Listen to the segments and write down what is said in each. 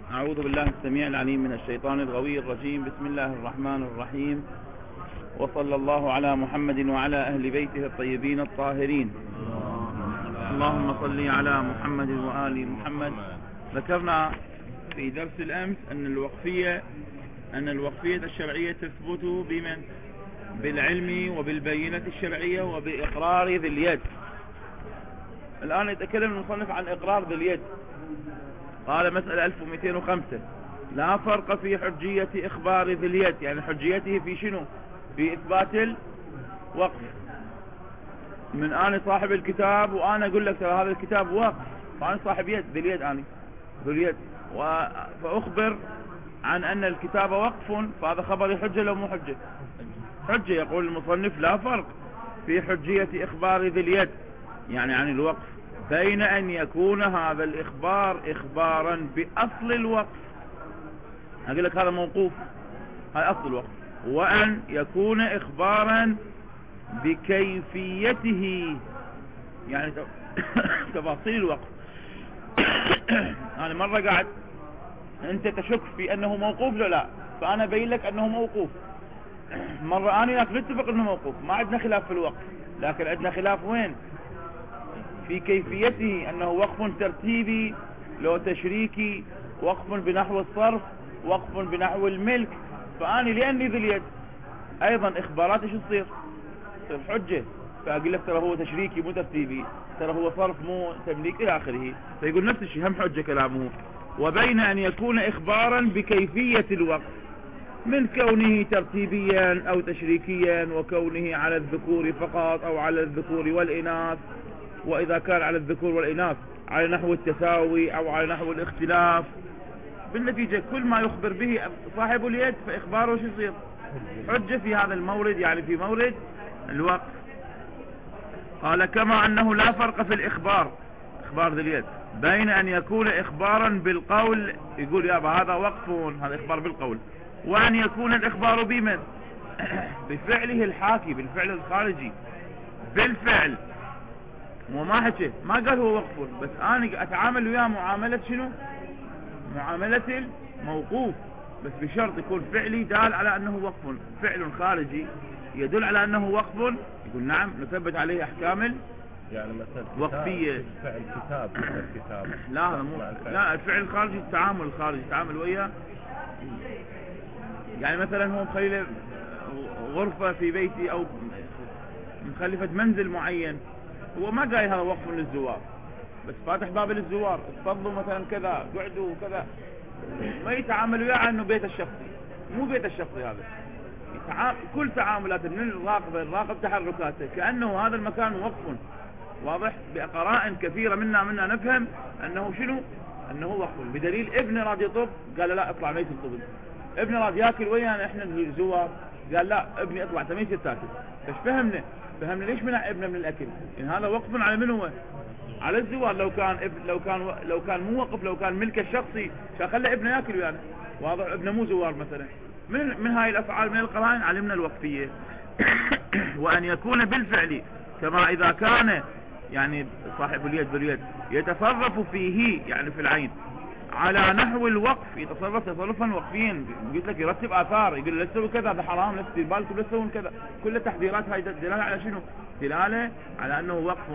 أعوذ بالله السميع العليم من الشيطان الغوي الرجيم. بسم الله الرحمن الرحيم، وصلى الله على محمد وعلى أهل بيته الطيبين الطاهرين. اللهم صل على محمد وآل محمد. ذكرنا في درس الأمس أن الوقفية الشرعية تثبت بمن؟ بالعلم وبالبينة الشرعية وبإقرار ذي اليد. الآن يتكلم المصنف عن إقرار ذي اليد. قال مسألة 1205: لا فرق في حجية إخبار ذي اليد، يعني حجيته في شنو؟ في إثبات الوقف. من أنا صاحب الكتاب وأنا أقول لك ترى هذا الكتاب وقف، فأنا صاحب يد، ذي اليد، أنا ذو اليد، فأخبر عن أن الكتاب وقف، فهذا خبر حجة لو مو حجة؟ حجة. يقول المصنف: لا فرق في حجية إخبار ذي اليد، يعني عن الوقف، بين أن يكون هذا الإخبار إخبارا بأصل الوقف، أقول لك هذا موقوف، هذا أصل الوقف، وأن يكون إخبارا بكيفيته، يعني تفاصيل الوقف. أنا مرة قاعد أنت تشك في أنه موقوف لو لا، فأنا أبين لك أنه موقوف. مرة أنا وياك نتفق أنه موقوف، ما عندنا خلاف في الوقف، لكن عندنا خلاف وين؟ في كيفيته، أنه وقف ترتيبي لو تشريكي، وقف بنحو الصرف، وقف بنحو الملك. فأنا لأني ذي اليد أيضا إخبارات إيش تصير حجة، فأقول لك ترى هو تشريكي مو ترتيبي، ترى هو صرف مو تمليك إلى آخره. فيقول نفس الشيء، هم حجة كلامه. وبين أن يكون إخبارا بكيفية الوقف، من كونه ترتيبيا أو تشريكيا، وكونه على الذكور فقط أو على الذكور والإناث، وإذا كان على الذكور والإناث على نحو التساوي أو على نحو الاختلاف. بالنتيجة كل ما يخبر به صاحب اليد فإخباره شو يصير؟ حجة في هذا المورد، يعني في مورد الوقف. قال: كما أنه لا فرق في الإخبار، إخبار ذي اليد، بين أن يكون إخبارا بالقول، يقول يابا هذا وقف، هذا إخبار بالقول، وأن يكون الإخبار بمن؟ بفعله الحاكي، بالفعل الخارجي، بالفعل. وما حكي، ما قال هو وقف، بس أنا أتعامل وياه معاملة شنو؟ معاملة الموقوف، بس بشرط يكون فعلي دال على أنه وقف، فعل خارجي يدل على أنه وقف. يقول نعم، نثبت عليه أحكام يعني مثلا وقفية. فعل كتاب لا هذا مو، لا، الفعل الخارجي التعامل الخارجي، التعامل وياه. يعني مثلا هو مخلي غرفة في بيتي أو مخلفة منزل معين، هو ما قايل هذا وقف للزوار، بس فاتح باب للزوار، اتفضلوا مثلا كذا، قعدوا كذا، ما يتعامل وياه انه بيت الشخصي، مو بيت الشخصي هذا. كل تعاملات من الراقب تحركاته كأنه هذا المكان وقف، واضح؟ بقرائن كثيرة منا نفهم انه شنو؟ انه وقف. بدليل ابن راد يطب، قال لا اطلع ما يصير طبل. ابن راد ياكل ويانا احنا الزوار، قال لا ابني اطلع انت ما يصير تاكل. ايش فهمنا ليش منع ابنه من الاكل؟ ان هذا وقف على من هو؟ على الزوار. لو كان مو وقف، لو كان ملك الشخصي، خلى ابنه ياكل ويانا، واضح؟ ابنه مو زوار مثلا. من هاي الافعال من القرائن علمنا الوقفية. وان يكون بالفعل، كما اذا كان يعني صاحب اليد باليد يتصرف فيه، يعني في العين، على نحو الوقف، يتصرف تصرفا وقفيا. قلت لك يرتب آثار، يقول لا تسوي كذا، هذا حرام، لا تدير بالكم، لا تسوون كذا، كل تحذيرات هاي دلالة على شنو؟ دلالة على أنه وقف.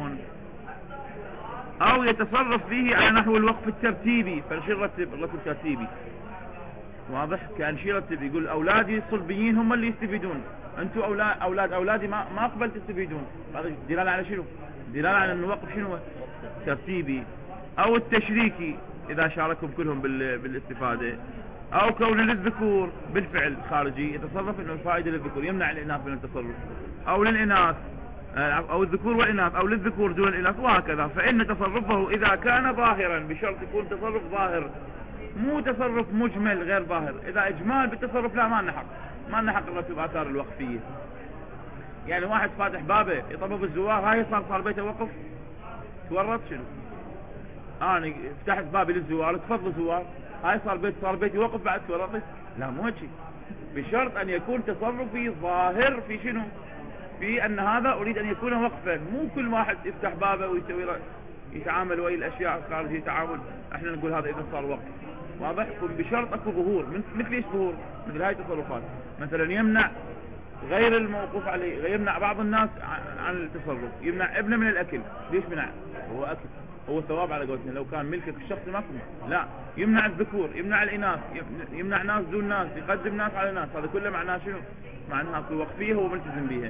أو يتصرف فيه على نحو الوقف الترتيبي، فالشيء الرتب الترتيبي، واضح؟ كان شيء رتب، يقول أولادي الصلبيين هم اللي يستفيدون، أنتم أولادي ما قبل تستفيدون. هذا دلالة على شنو؟ دلالة على أنه وقف شنو؟ ترتيبي. أو التشريكي، إذا شاركهم كلهم بالاستفادة. أو كون للذكور بالفعل خارجي، يتصرف إنه الفائدة للذكور، يمنع الإناث من التصرف. أو للإناث، أو الذكور والإناث، أو للذكور دون الإناث، وهكذا. فإن تصرفه إذا كان ظاهرا، بشرط يكون تصرف ظاهر، مو تصرف مجمل غير ظاهر. إذا إجمال بالتصرف لا، ما نحق الرتب آثار الوقفية. يعني واحد فاتح بابه يطبب الزوار، هاي صار بيته وقف، تورط شنو؟ أنا فتحت بابي للزوار، تفضلوا زوار، هاي صار بيتي وقف بعد تورطت؟ لا، مو هيك. بشرط أن يكون تصرفي ظاهر في شنو؟ في أن هذا أريد أن يكون وقفا. مو كل واحد يفتح بابه ويسوي يتعامل ويا الأشياء الخارجية تعامل احنا نقول هذا إذا صار وقف. واضح؟ بشرط اكو ظهور. مثل ايش ظهور؟ مثل هاي التصرفات، مثلا يمنع غير الموقوف عليه، يمنع بعض الناس عن التصرف، يمنع ابنه من الاكل. ليش منع؟ هو اكل، هو ثواب على قولتنا، لو كان ملكك الشخصي ما كنت. لا، يمنع الذكور، يمنع الاناث، يمنع ناس دون ناس، يقدم ناس على ناس. هذا كله معناه شنو؟ معناها اكو وقفيه هو ملتزم بها.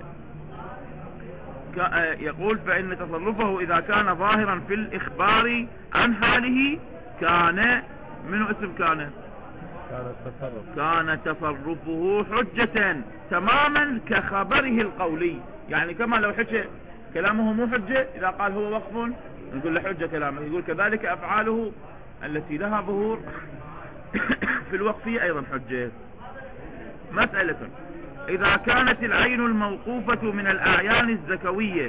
يقول فإن تصرفه إذا كان ظاهرا في الإخبار عن حاله كان منه اسم كان كان تصرفه حجة تماما كخبره القولي. يعني كما لو حجة كلامه مو حجة، إذا قال هو وقف نقول له حجة كلامه. يقول كذلك أفعاله التي لها ظهور في الوقفية أيضا حجة. مسألة: إذا كانت العين الموقوفة من الأعيان الزكوية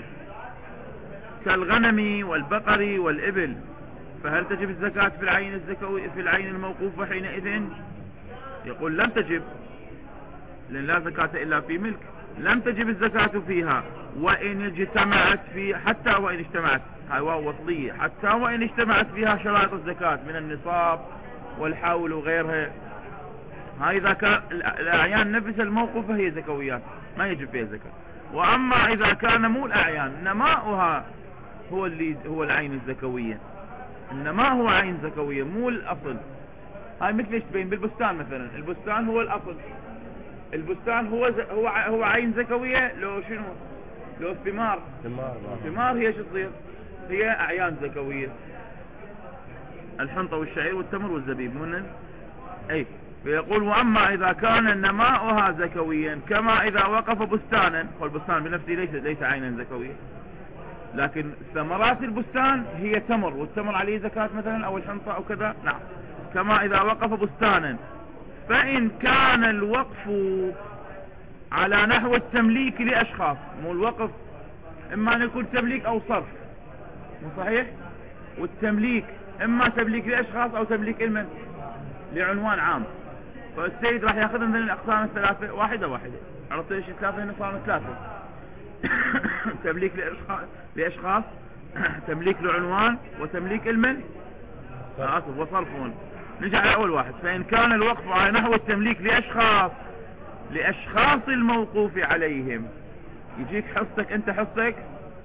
كالغنم والبقر والإبل، فهل تجب الزكاة في العين الزكوية في العين الموقوفة حينئذ؟ يقول لم تجب، لأن لا زكاة إلا في ملك. لم تجب الزكاة فيها وإن اجتمعت في، حتى وإن اجتمعت، هاي واو وصلية، حتى وإن اجتمعت فيها شرائط الزكاة من النصاب والحول وغيرها. هاي إذا كان الأعيان نفس الموقوفة هي زكويات ما يجب فيها زكاة. وأما إذا كان مو الأعيان نماؤها هو العين الزكوية، النماء هو عين زكوية مو الأصل. هاي مثل ايش تبين بالبستان مثلا، البستان هو الأصل، البستان هو عين زكوية. لو شنو؟ لو الثمار هي شو تصير؟ هي أعيان زكوية، الحنطة والشعير والتمر والزبيب من أي. فيقول وأما إذا كان نماؤها زكويا كما إذا وقف بستانا، والبستان بنفسه ليس عينا زكوية، لكن ثمرات البستان هي تمر، والتمر عليه زكاة مثلا، أو الحنطة أو كذا. نعم، كما إذا وقف بستانا. فإن كان الوقف على نحو التمليك لأشخاص، مو الوقف إما أن يكون تمليك أو صرف، مو صحيح؟ والتمليك إما تمليك لأشخاص أو تمليك المن لعنوان عام. فالسيد راح ياخذ من الأقسام الثلاثة واحدة. عرفت ايش الثلاثة؟ هنا صاروا ثلاثة. تمليك لأشخاص، تمليك لعنوان، وتمليك المن وصرفون. نجي على أول واحد. فإن كان الوقف على نحو التمليك لأشخاص الموقوف عليهم، يجيك حصتك أنت، حصتك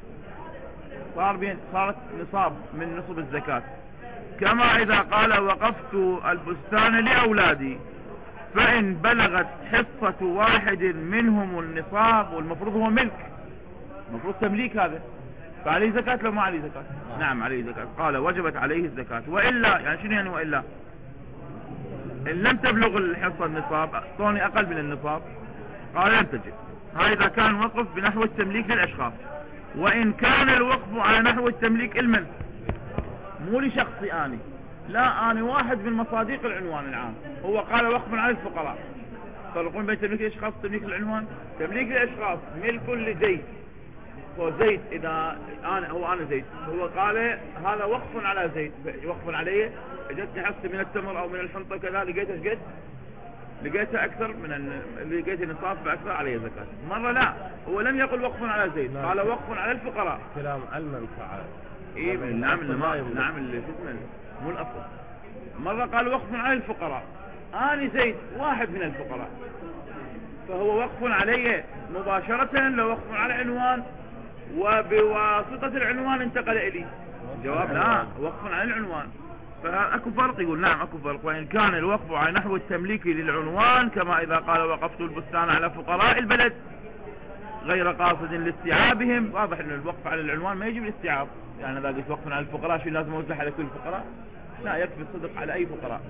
صارت نصاب من نصب الزكاة، كما إذا قال وقفت البستان لأولادي، فإن بلغت حصة واحد منهم النصاب، والمفروض هو ملك، المفروض تمليك هذا، فعليه زكاة لو ما عليه زكاة؟ نعم عليه زكاة. قال وجبت عليه الزكاة. وإلا، يعني شنو يعني وإلا؟ إن لم تبلغ الحصة النصاب، أعطوني أقل من النصاب، قال لم تجب. هذا إذا كان وقف بنحو التمليك للأشخاص. وإن كان الوقف على نحو التمليك المن، مو لشخصي أنا، لا، أنا واحد من مصاديق العنوان العام، هو قال وقف على الفقراء. فرقون بين تمليك الأشخاص وتمليك العنوان. تمليك الأشخاص ملك لزيد، هو زيد، إذا أنا زيد، هو قال هذا وقف على زيد، وقف عليه. اجتني حصتي من التمر أو من الحنطة كذا، لقيتها أكثر من لقيت النصاب بأكثر، عليه زكاة. مرة لا، هو لم يقل وقف على زيد، قال وقف على الفقراء. كلام على المنفعة. إيه نعم، اللي اسمه مو الأصل. مرة قال وقف على الفقراء، أنا زيد واحد من الفقراء، فهو وقف علي مباشرة. لو وقف على عنوان وبواسطة العنوان انتقل إلي، جواب لا، وقف على العنوان. فأكو فرق؟ يقول نعم أكو فرق. وإن كان الوقف على نحو التمليك للعنوان كما إذا قال وقفت البستان على فقراء البلد غير قاصد لاستيعابهم، واضح أن الوقف على العنوان ما يجب الاستيعاب. يعني إذا قلت وقف على الفقراء شو لازم أوزع على كل الفقراء؟ لا، يكفي الصدق على أي فقراء.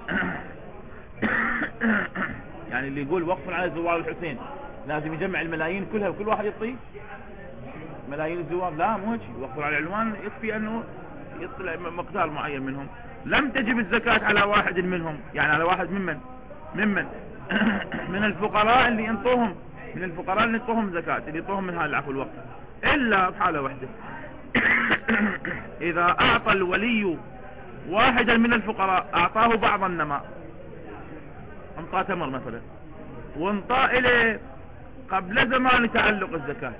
يعني اللي يقول وقف على زوار الحسين لازم يجمع الملايين كلها وكل واحد يعطيه ملايين الزوار؟ لا، مو هيك. وقف على العنوان يكفي أنه يطلع مقدار معين منهم. لم تجب الزكاة على واحد منهم، يعني على واحد ممن من الفقراء اللي ينطوهم، من الفقراء اللي ينطوهم زكاة، اللي ينطوهم من هذا العفو الوقت، إلا بحالة واحدة. إذا أعطى الولي واحدا من الفقراء، أعطاه بعض النماء، انطاه تمر مثلا، وانطاه إليه قبل زمان تعلق الزكاة،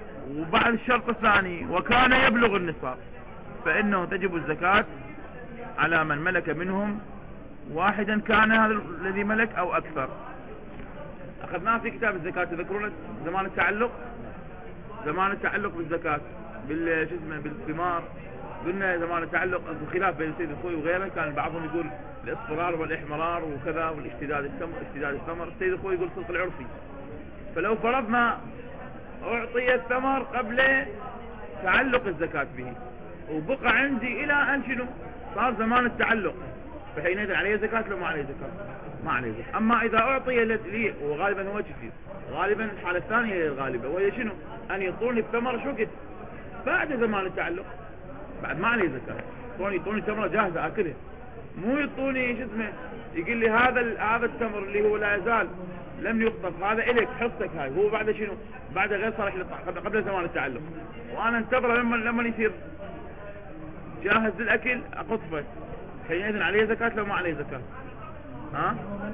وبعد الشرط الثاني وكان يبلغ النصاب، فإنه تجب الزكاة على من ملك منهم واحدا كان هذا الذي ملك أو أكثر. أخذناه في كتاب الزكاة، تذكرون زمان التعلق، زمان التعلق بالزكاة بالثمار. قلنا زمان التعلق خلاف بين سيد الخوي وغيره، كان بعضهم يقول الاصفرار والاحمرار وكذا والاشتداد الثمر. سيد الخوي يقول صدق العرفي. فلو فرضنا أعطي الثمر قبل تعلق الزكاة به وبقى عندي إلى أن شنو صار زمان التعلق، فحينئذ عليه زكاة لو ما عليه زكاة؟ ما عليه زكاة. أما إذا أعطي لي، وغالبا هو كثير، غالبا الحالة الثانية هي الغالبة، وهي شنو؟ أن يعطوني الثمر شو قد بعد زمان التعلق، بعد ما عليه زكاة. يعطوني ثمرة جاهزة أكلها، مو يعطوني شو اسمه يقول لي هذا التمر اللي هو لا يزال لم يقطف، هذا إلك حصتك هاي، هو بعد شنو؟ بعد غير صالح قبل زمان التعلق، وأنا انتظر لما يصير جاهز للأكل أقطفه، حينئذ عليه زكاة لو ما عليه زكاة؟ ها؟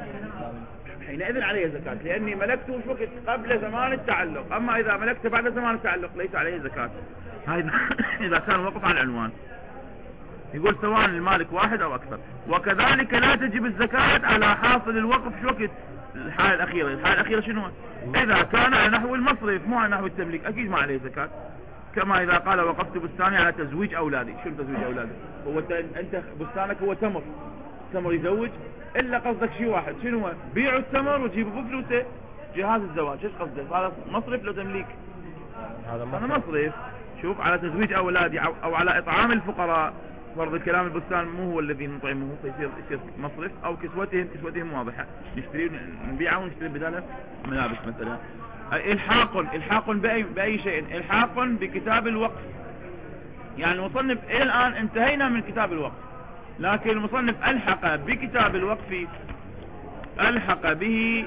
حينئذ عليه زكاة، لأني ملكته شو وقت قبل زمان التعلق. أما إذا ملكته بعد زمان التعلق ليس عليه زكاة. هاي إذا كان وقف على العنوان. يقول سواء المالك واحد أو أكثر. وكذلك لا تجب الزكاة على حاصل الوقف شو وقت الحالة الأخيرة. الحالة الأخيرة شنو؟ إذا كان على نحو المصرف مو على نحو التمليك، أكيد ما عليه زكاة. كما إذا قال وقفت بستاني على تزويج أولادي. شنو تزويج أولادي؟ هو أنت بستانك هو تمر يزوج، إلا قصدك شيء واحد، شنو هو؟ بيعوا التمر وجيبوا بفلوسه جهاز الزواج. ايش قصدك؟ هذا مصرف لو تمليك؟ هذا مصرف. شوف، على تزويج أولادي أو على إطعام الفقراء، فرض الكلام البستان مو هو الذي نطعمه، فيصير مصرف. أو كسوتهم واضحة، نشتري نبيعه ونشتري بداله ملابس مثلا. الحاق بأي شيء؟ الحاق بكتاب الوقف. يعني المصنف إلى الآن انتهينا من كتاب الوقف، لكن المصنف ألحق بكتاب الوقف، ألحق به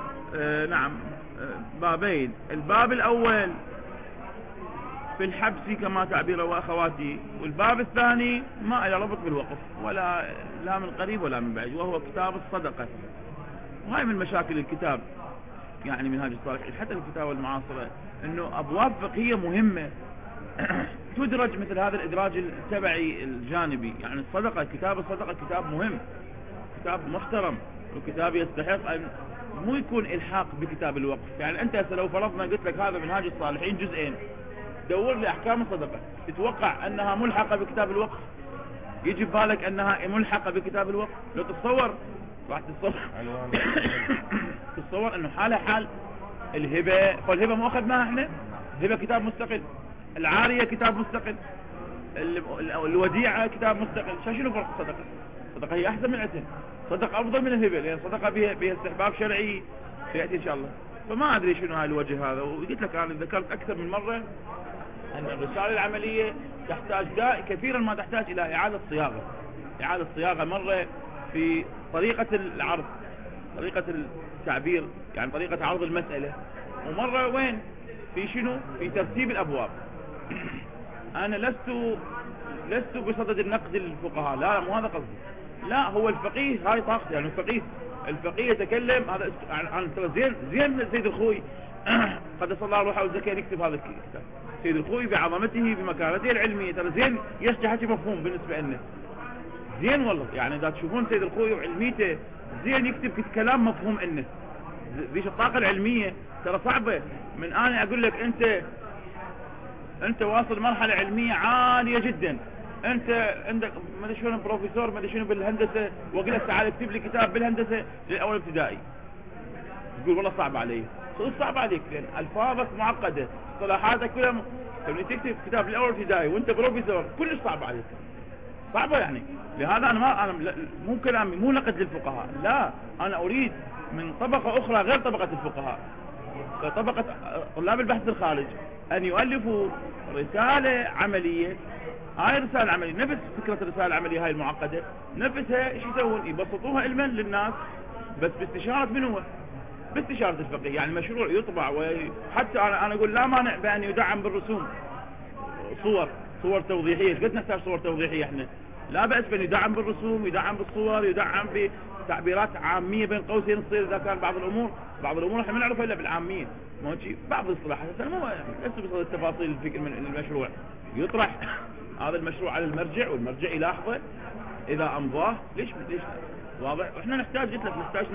بابين. الباب الأول في الحبس كما تعبير وأخواتي، والباب الثاني ما إلى ربط بالوقف ولا لا من قريب ولا من بعيد، وهو كتاب الصدقة. وهي من مشاكل الكتاب يعني منهاج الصالحين حتى الكتاب المعاصرة، انه ابواب فقهية مهمة تدرج مثل هذا الادراج التبعي الجانبي. يعني كتاب الصدقة كتاب مهم، كتاب محترم، وكتاب يستحق ان مو يكون الحاق بكتاب الوقف. يعني انت لو فرضنا قلت لك هذا منهاج الصالحين جزئين، دور لي احكام الصدقة، تتوقع انها ملحقة بكتاب الوقف؟ يجي ببالك انها ملحقة بكتاب الوقف؟ لو تتصور راح تتصور انه حال الهبة. فالهبة ما اخذناها احنا، الهبة كتاب مستقل، العارية كتاب مستقل، الوديعة كتاب مستقل. شنو فرق الصدقة؟ الصدقة هي احسن من العتن، صدقة افضل من الهبة، لان الصدقة بها استحباب شرعي سيأتي ان شاء الله. فما ادري شنو هاي الوجه هذا. وقلت لك انا ذكرت اكثر من مرة ان الرسالة العملية تحتاج كثيرا ما تحتاج الى اعادة صياغة مرة في طريقة العرض، طريقة التعبير، يعني طريقة عرض المسألة، ومرة وين في شنو في ترتيب الأبواب. أنا لست بصدد النقد للفقهاء، لا مو هذا قصدي، لا هو الفقيه هاي طاقتي. يعني الفقيه يتكلم هذا عن زين سيد الخوي قدس الله روحه وزكاه يكتب هذا الكتاب. سيد الخوي بعظمته بمكانته العلمية ترى زين يشجع حكي مفهوم بالنسبة لنا، زين والله. يعني إذا تشوفون سيد الخوي وعلميته زين يكتب كلام مفهوم إنه ذيش الطاقة العلمية ترى صعبة. من أنا أقول لك أنت واصل مرحلة علمية عالية جدا، أنت عندك ما أدري شنو بروفيسور ما أدري شنو بالهندسة، وأقول لك تعال اكتب لي كتاب بالهندسة للأول ابتدائي، تقول والله صعب علي. صعب عليك لأن ألفاظك معقدة، اصطلاحاتك كلها لما تكتب كتاب للأول ابتدائي وأنت بروفيسور كلش صعب عليك، صعبة يعني. لهذا أنا مو كلامي مو نقد للفقهاء، لا أنا أريد من طبقة أخرى غير طبقة الفقهاء، طبقة طلاب البحث الخارج، أن يؤلفوا رسالة عملية. هاي رسالة عملية نفس فكرة الرسالة العملية هاي المعقدة، نفسها ايش يسوون؟ يبسطوها علما للناس، بس باستشارة من هو؟ باستشارة الفقيه. يعني مشروع يطبع، وحتى أنا أقول لا مانع بأن يدعم بالرسوم صور توضيحية. قد نحتاج صور توضيحية احنا، لا بأس بأن يدعم بالرسوم، يدعم بالصور، يدعم بتعبيرات عامية بين قوسين تصير إذا كان بعض الأمور احنا ما نعرفها إلا بالعامية، ما هو بعض الاصطلاحات مو لست بصدد التفاصيل الفكر من المشروع. يطرح هذا المشروع على المرجع والمرجع يلاحظه اذا امضاه ليش واضح. واحنا نحتاج، قلت لك نحتاج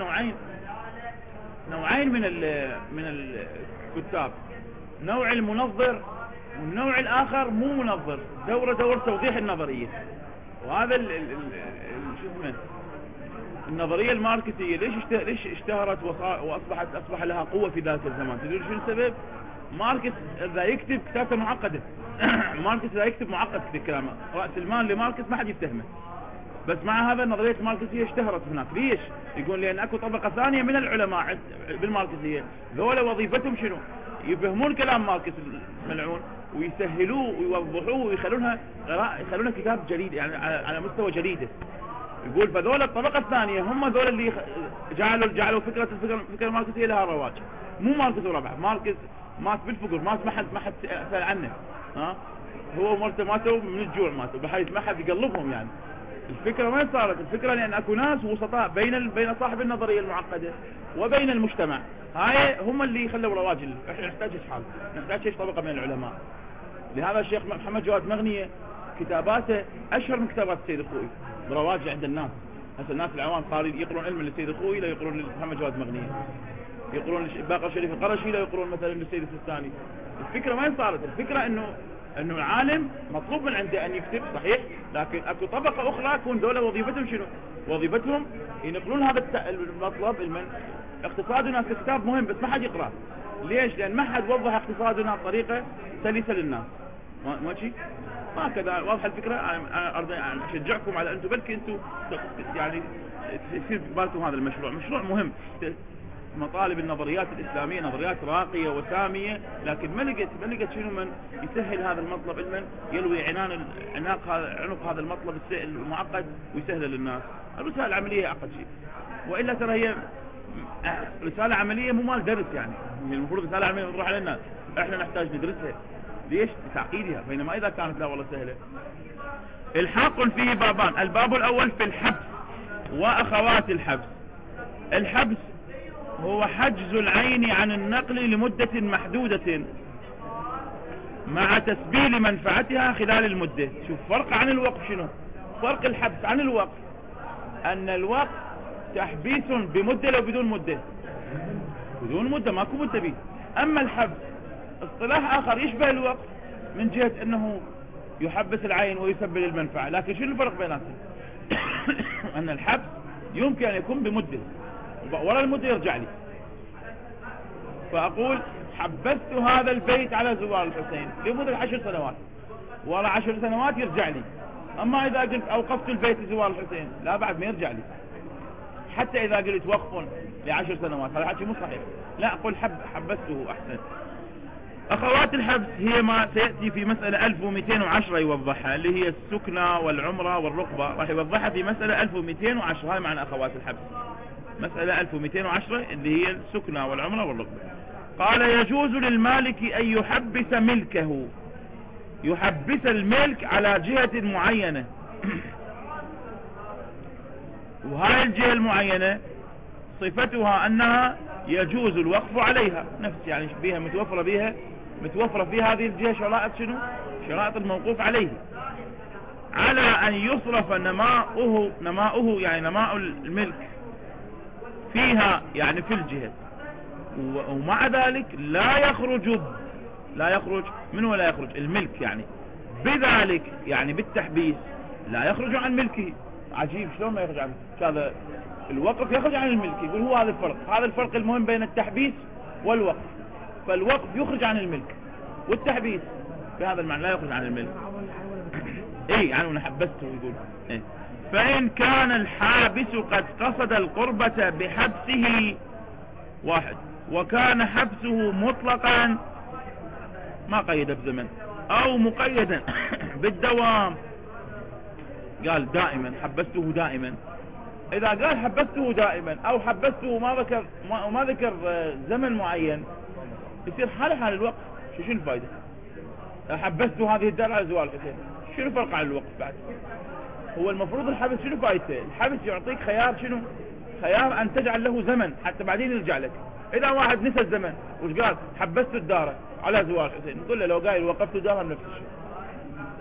نوعين من الكتاب، نوع المنظر والنوع الاخر مو منظر، دور توضيح النظرية. وهذا شو اسمه النظرية الماركسية ليش اشتهرت واصبح لها قوة في ذلك الزمان؟ تدري شو السبب؟ ماركس اذا يكتب كتابته معقدة ماركس اذا يكتب معقد في كلامه، رأس المال لماركس ما حد يفتهمه. بس مع هذا النظرية الماركسية اشتهرت هناك. ليش؟ يقول لأن اكو طبقة ثانية من العلماء بالماركسية، ذولا وظيفتهم شنو؟ يفهمون كلام ماركس الملعون ويسهلوه ويوضحوه ويخلونها كتاب جديد، يعني على مستوى جديد. يقول فذولا الطبقة الثانية هم ذولا اللي جعلوا الفكرة الماركسية لها رواج. مو ماركس وربع، ماركس مات بالفقر، مات ما حد سأل عنه، هو مرته ماتوا من الجوع، ماتوا بحيث ما حد يقلبهم. يعني الفكرة وين صارت؟ الفكرة لأن اكو ناس وسطاء بين صاحب النظرية المعقدة وبين المجتمع، هاي هم اللي خلوا رواج. احنا نحتاج حال، نحتاج طبقة من العلماء. لهذا الشيخ محمد جواد مغنية كتاباته اشهر من كتابات السيد الخوئي برواج عند الناس. هسه الناس العوام قارين يقرون علم للسيد الخوئي لا يقرون محمد جواد مغنية، يقرون باقر شريف القرشي لا يقرون مثلا للسيد السيستاني. الفكرة وين صارت؟ الفكرة انه العالم مطلوب من عنده ان يكتب صحيح، لكن اكو طبقة اخرى تكون دولة وظيفتهم شنو؟ وظيفتهم ينقلون هذا المطلب. اقتصادنا ككتاب مهم بس ما حد يقرأ. ليش؟ لان ما حد وضح اقتصادنا بطريقة سلسة للناس. ماشي هكذا واضحة الفكرة. انا اريد اشجعكم على انتم بلكي انتم يعني يصير بالكم هذا مشروع مهم. مطالب النظريات الإسلامية نظريات راقية وسامية، لكن ما لقيت شنو من يسهل هذا المطلب علما، يلوي عنق هذا المطلب المعقد ويسهله للناس. الرسالة العملية أعقد شيء، وإلا ترى هي رسالة عملية مو مال درس. يعني المفروض رسالة عملية نروح على الناس، احنا نحتاج ندرسها. ليش؟ لتعقيدها، بينما إذا كانت لا والله سهلة. الحاق فيه بابان. الباب الأول في الحبس وأخوات الحبس. الحبس هو حجز العين عن النقل لمدة محدودة مع تسبيل منفعتها خلال المدة. شوف فرق عن الوقف. شنو فرق الحبس عن الوقف؟ أن الوقف تحبيس بمدة لو بدون مدة، بدون مدة ماكو مدة بيه. أما الحبس اصطلاح آخر يشبه الوقف من جهة أنه يحبس العين ويسبل المنفعة، لكن شنو الفرق بيناتهم؟ أن الحبس يمكن أن يكون بمدة، ورا المدة يرجع لي، فأقول حبست هذا البيت على زوار الحسين لمدة 10 سنوات، ورا 10 سنوات يرجع لي. أما إذا قلت أوقفت البيت لزوار الحسين لا بعد ما يرجع لي، حتى إذا قلت وقف ل10 سنوات هذا حكي مو صحيح. لا أقول حبسته أحسن. أخوات الحبس هي ما سيأتي في مسألة 1210 يوضحها، اللي هي السكنة والعمرة والرقبة، راح يوضحها في مسألة 1210. هاي معنى أخوات الحبس، مسألة 1210 اللي هي السكنة والعمرة والرقبة. قال يجوز للمالك أن يحبس ملكه، يحبس الملك على جهة معينة، وهاي الجهة المعينة صفتها أنها يجوز الوقف عليها، نفس يعني بها متوفرة في هذه الجهة شرائط شنو؟ شرائط الموقوف عليه، على أن يصرف نماؤه يعني نماء الملك فيها يعني في الجهة، ومع ذلك لا يخرج من ولا يخرج الملك يعني بذلك، يعني بالتحبيس لا يخرج عن ملكه. عجيب شلون ما يخرج عن هذا الوقف؟ يخرج عن الملك. يقول هو هذا الفرق المهم بين التحبيس والوقف. فالوقف يخرج عن الملك، والتحبيس بهذا المعنى لا يخرج عن الملك. اي يعني انا حبسته يقول إيه؟ فإن كان الحابس قد قصد القربة بحبسه واحد، وكان حبسه مطلقا ما قيد بزمن او مقيدا بالدوام، قال دائما حبسته دائما. اذا قال حبسته دائما او حبسته ما ذكر زمن معين، يصير حال الوقف. شنو الفائدة؟ حبسته هذه الدار على زوال الحسين، شنو الفرق عن الوقف بعد؟ هو المفروض الحبس شنو فائدته؟ الحبس يعطيك خيار، شنو خيار؟ ان تجعل له زمن حتى بعدين يرجع لك. اذا واحد نسى الزمن وش قال؟ حبست الدار على زوال الحسين، نقول له لو قايل وقفت الدار نفس الشيء.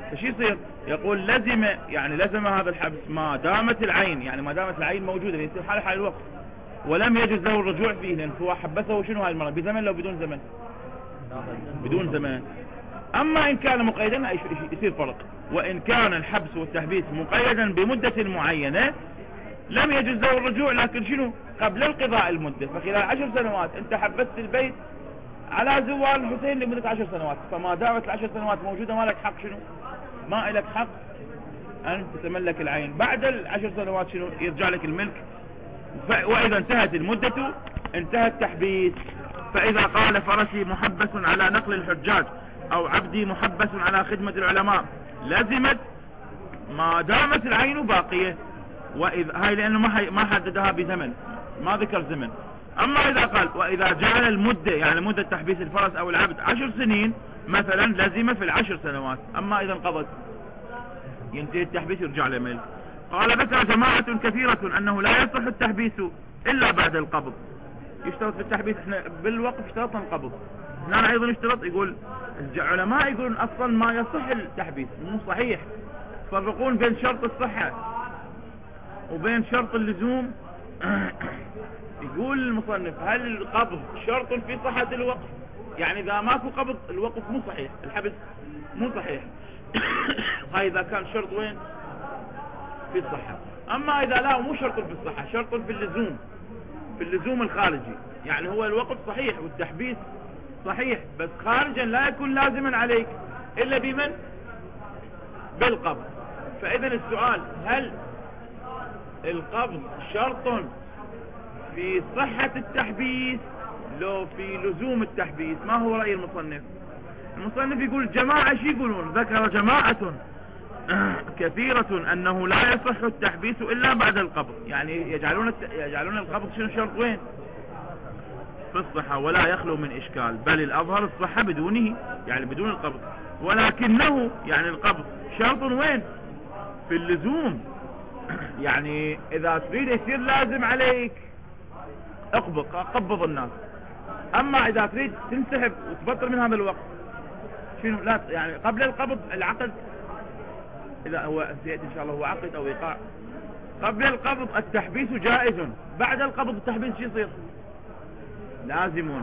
فشي يصير؟ يقول لزم، يعني لزم هذا الحبس ما دامت العين، يعني ما دامت العين موجودة، يصير حال حال الوقت، ولم يجوز له الرجوع فيه، لأن هو حبسه شنو هاي المرة، بزمن لو بدون زمن؟ بدون زمن. أما إن كان مقيدا يصير فرق، وإن كان الحبس والتحبيس مقيدا بمدة معينة لم يجوز له الرجوع، لكن شنو؟ قبل انقضاء المدة. فخلال 10 سنوات أنت حبست البيت على زوال الحسين لمدة 10 سنوات، فما دامت ال10 سنوات موجودة ما لك حق شنو؟ ما لك حق أن تتملك العين. بعد ال10 سنوات شنو؟ يرجع لك الملك. وإذا انتهت المدة انتهى التحبيس. فإذا قال فرسي محبس على نقل الحجاج أو عبدي محبس على خدمة العلماء لزمت ما دامت العين باقية. وإذا هاي لأنه ما حددها بزمن، ما ذكر زمن. أما إذا قال وإذا جعل المدة، يعني مدة تحبيس الفرس أو العبد 10 سنين مثلا، لزم في ال10 سنوات. أما إذا انقضت ينتهي التحبيس يرجع لملك. قال ذكر جماعة كثيرة أنه لا يصح التحبيس إلا بعد القبض. يشترط في التحبيس، احنا بالوقف اشترطنا القبض، هنا أيضا يشترط. يقول العلماء يقولون أصلا ما يصح التحبيس، مو صحيح. يفرقون بين شرط الصحة وبين شرط اللزوم. يقول المصنف هل القبض شرط في صحة الوقف؟ يعني إذا ماكو قبض الوقف مو صحيح، الحبس مو صحيح. هاي إذا كان شرط وين؟ في الصحة. أما إذا لا مو شرط في الصحة، شرط في اللزوم، في اللزوم الخارجي. يعني هو الوقف صحيح والتحبيس صحيح، بس خارجا لا يكون لازما عليك إلا بمن؟ بالقبض. فإذا السؤال هل القبض شرط في صحة التحبيس لو في لزوم التحبيس؟ ما هو رأي المصنف؟ المصنف يقول جماعة شي يقولون، ذكر جماعة كثيرة أنه لا يصح التحبيس إلا بعد القبض. يعني يجعلون القبض شنو شرط وين؟ في الصحة، ولا يخلو من إشكال، بل الأظهر الصحة بدونه، يعني بدون القبض. ولكنه يعني القبض شرط وين؟ في اللزوم. يعني إذا تريد يصير لازم عليك قبض الناس. أما إذا تريد تنسحب وتبطل من هذا الوقت شنو؟ لا، يعني قبل القبض العقد، إذا هو سيأتي إن شاء الله هو عقد أو إيقاع. قبل القبض التحبيس جائز، بعد القبض التحبيس شو يصير؟ لازم.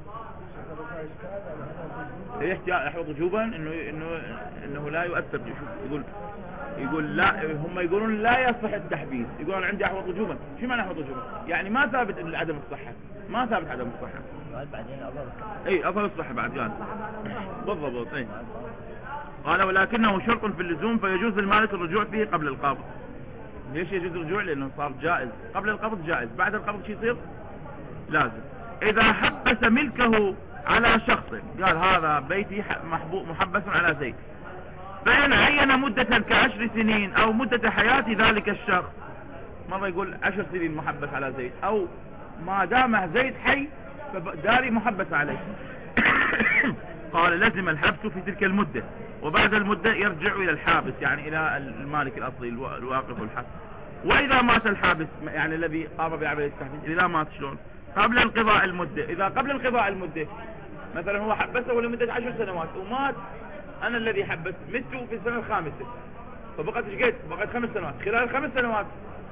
يحفظ وجوبا إنه لا يؤثر. يقول لا، هم يقولون لا يصح التحبيس، يقولون عندي احفظ وجوبا. شو معنى احفظ وجوبا؟ يعني ما ثابت عدم الصحة، ما ثابت عدم الصحة. بعدين اي اظهر الصحة بعد قال بالضبط. اي قال ولكنه شرط في اللزوم فيجوز للمالك الرجوع فيه قبل القبض. ليش يجوز الرجوع؟ لانه صار جائز، قبل القبض جائز، بعد القبض شو يصير؟ لازم. اذا حبس ملكه على شخص، قال هذا بيتي محبس على زيد، فإن عين مدة ك10 سنين أو مدة حياة ذلك الشخص، مرة يقول 10 سنين محبس على زيد، أو ما دام زيد حي فداري محبس عليه. قال لزم الحبس في تلك المدة، وبعد المدة يرجع إلى الحابس، يعني إلى المالك الأصلي الواقف والحبس. وإذا مات الحابس، يعني الذي قام بعملية التحبيس، إذا مات شلون؟ قبل انقضاء المدة. إذا قبل انقضاء المدة مثلا هو حبسه لمدة 10 سنوات ومات، أنا الذي حبست، مت في السنة الخامسة، فبقت ايش قد؟ بقت 5 سنوات. خلال ال5 سنوات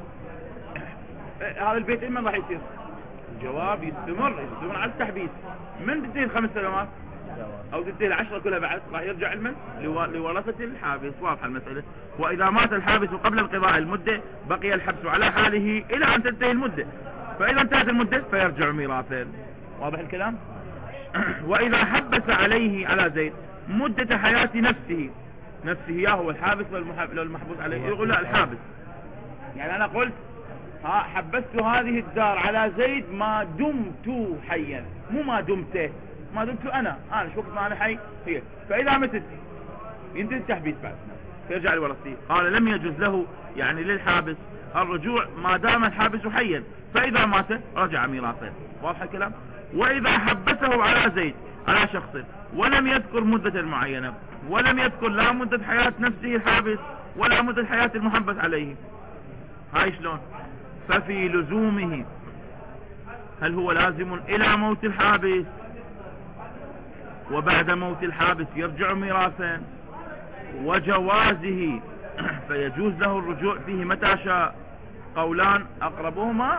هذا البيت من راح يصير؟ الجواب يستمر على التحبيس. من تنتهي ال5 سنوات أو تنتهي ال10 كلها بعد، راح يرجع المن لورثة الحابس. واضحة المسألة. وإذا مات الحابس قبل انقضاء المدة بقي الحبس على حاله إلى أن تنتهي المدة، فإذا انتهت المدة فيرجع ميراثين. واضح الكلام؟ وإذا حبس عليه على زيد مدة حياة نفسه يا هو الحابس لو المحبوس عليه، يقول لا الحابس. يعني أنا قلت حبست هذه الدار على زيد ما دمت حيا، مو ما دمته، ما دمت أنا شو وقت ما أنا حي هي. فإذا متت ينتهي التحبيس بعد، فيرجع لورثته. قال لم يجوز له، يعني للحابس، الرجوع ما دام الحابس حيا، فإذا مات رجع ميراثين. واضح الكلام؟ وإذا حبسه على زيد على شخص ولم يذكر مدة معينة، ولم يذكر لا مدة حياة نفسه الحابس ولا مدة حياة المحبس عليه، هاي شلون؟ ففي لزومه، هل هو لازم إلى موت الحابس وبعد موت الحابس يرجع ميراثا؟ وجوازه فيجوز له الرجوع فيه متى شاء. قولان أقربهما